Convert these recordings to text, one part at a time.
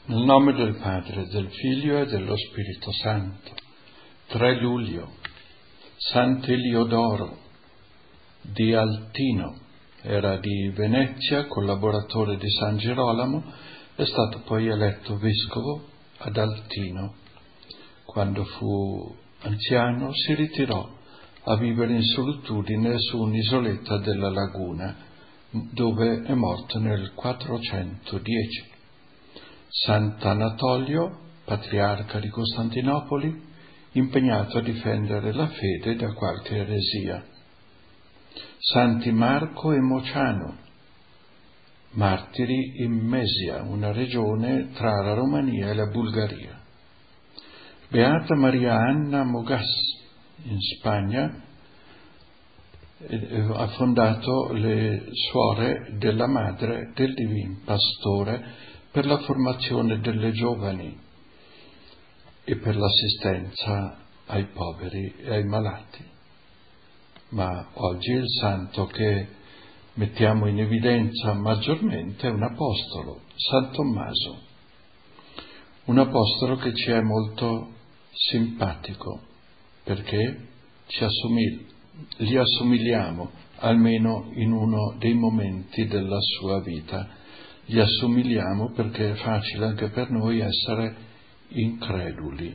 Nel nome del Padre, del Figlio e dello Spirito Santo. 3 luglio. Sant'Eliodoro di Altino, era di Venezia, collaboratore di San Girolamo, è stato poi eletto vescovo ad Altino. Quando fu anziano si ritirò a vivere in solitudine su un'isoletta della laguna, dove è morto nel 410. Sant'Anatolio, patriarca di Costantinopoli, impegnato a difendere la fede da qualche eresia. Santi Marco e Mociano, martiri in Mesia, una regione tra la Romania e la Bulgaria. Beata Maria Anna Mogas, in Spagna, ha fondato le Suore della Madre del Divin Pastore per la formazione delle giovani e per l'assistenza ai poveri e ai malati. Ma oggi il santo che mettiamo in evidenza maggiormente è un apostolo, San Tommaso, un apostolo che ci è molto simpatico perché gli assomigliamo almeno in uno dei momenti della sua vita. Gli assomigliamo perché è facile anche per noi essere increduli.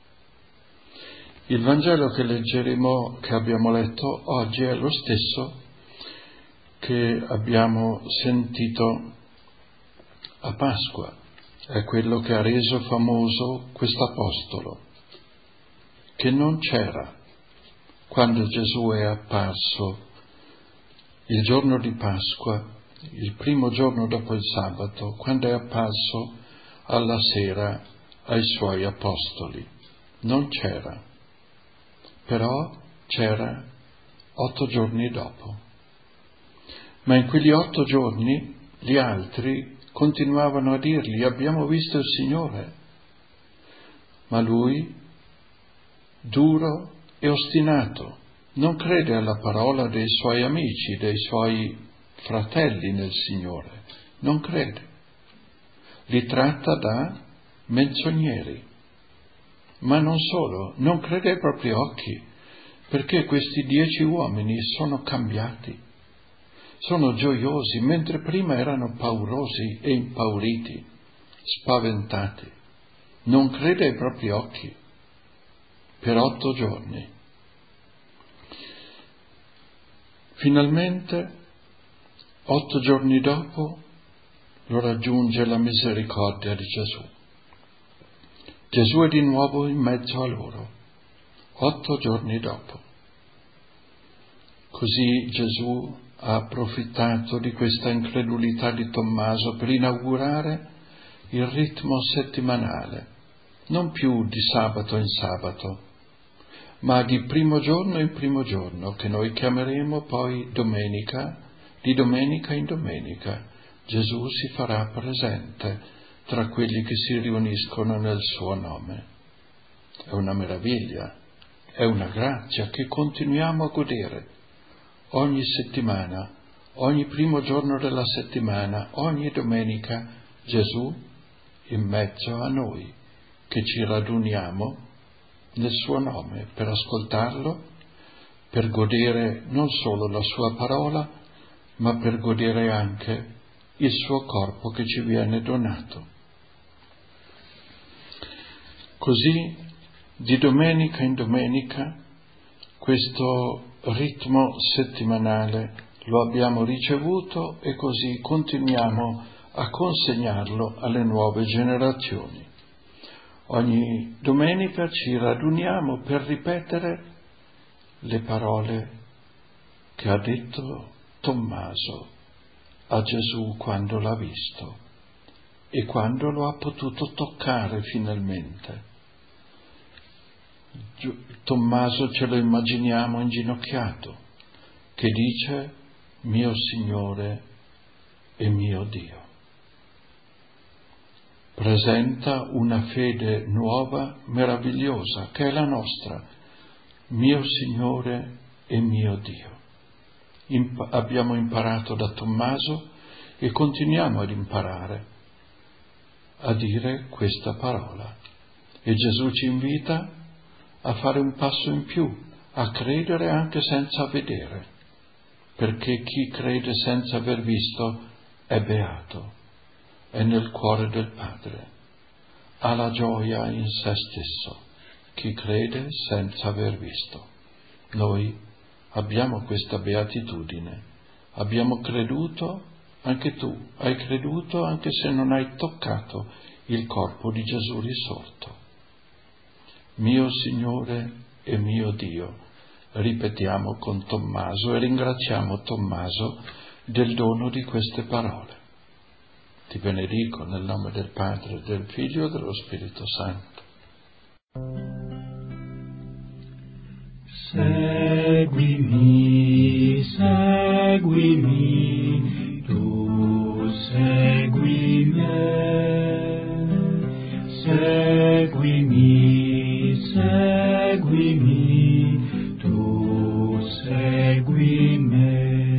Il Vangelo che leggeremo, che abbiamo letto oggi, è lo stesso che abbiamo sentito a Pasqua. È quello che ha reso famoso quest'apostolo, che non c'era quando Gesù è apparso il giorno di Pasqua, il primo giorno dopo il sabato, quando è apparso alla sera ai suoi apostoli. Non c'era, però c'era 8 giorni dopo. Ma in quegli 8 giorni gli altri continuavano a dirgli: abbiamo visto il Signore. Ma lui, duro e ostinato, non crede alla parola dei suoi amici, dei suoi fratelli nel Signore, non crede. Li tratta da menzogneri. Ma non solo, non crede ai propri occhi, perché questi 10 uomini sono cambiati, sono gioiosi, mentre prima erano paurosi e impauriti, spaventati. Non crede ai propri occhi per 8 giorni. Finalmente, 8 giorni dopo, lo raggiunge la misericordia di Gesù. Gesù è di nuovo in mezzo a loro, 8 giorni dopo. Così Gesù ha approfittato di questa incredulità di Tommaso per inaugurare il ritmo settimanale, non più di sabato in sabato, ma di primo giorno in primo giorno, che noi chiameremo poi domenica. Di domenica in domenica Gesù si farà presente tra quelli che si riuniscono nel suo nome. È una meraviglia, è una grazia che continuiamo a godere ogni settimana, ogni primo giorno della settimana, ogni domenica. Gesù in mezzo a noi, che ci raduniamo nel suo nome per ascoltarlo, per godere non solo la sua parola, ma per godere anche il suo corpo che ci viene donato. Così, di domenica in domenica, questo ritmo settimanale lo abbiamo ricevuto e così continuiamo a consegnarlo alle nuove generazioni. Ogni domenica ci raduniamo per ripetere le parole che ha detto Tommaso a Gesù quando l'ha visto e quando lo ha potuto toccare finalmente. Tommaso ce lo immaginiamo inginocchiato, che dice: mio Signore e mio Dio. Presenta una fede nuova, meravigliosa, che è la nostra, mio Signore e mio Dio. Abbiamo imparato da Tommaso e continuiamo ad imparare a dire questa parola. E Gesù ci invita a fare un passo in più, a credere anche senza vedere, perché chi crede senza aver visto è beato, è nel cuore del Padre, ha la gioia in se stesso, chi crede senza aver visto. Noi abbiamo questa beatitudine, abbiamo creduto, anche tu hai creduto anche se non hai toccato il corpo di Gesù risorto. Mio Signore e mio Dio, ripetiamo con Tommaso e ringraziamo Tommaso del dono di queste parole. Ti benedico nel nome del Padre, del Figlio e dello Spirito Santo. Seguimi, seguimi, tu segui me. Seguimi, seguimi, tu segui me.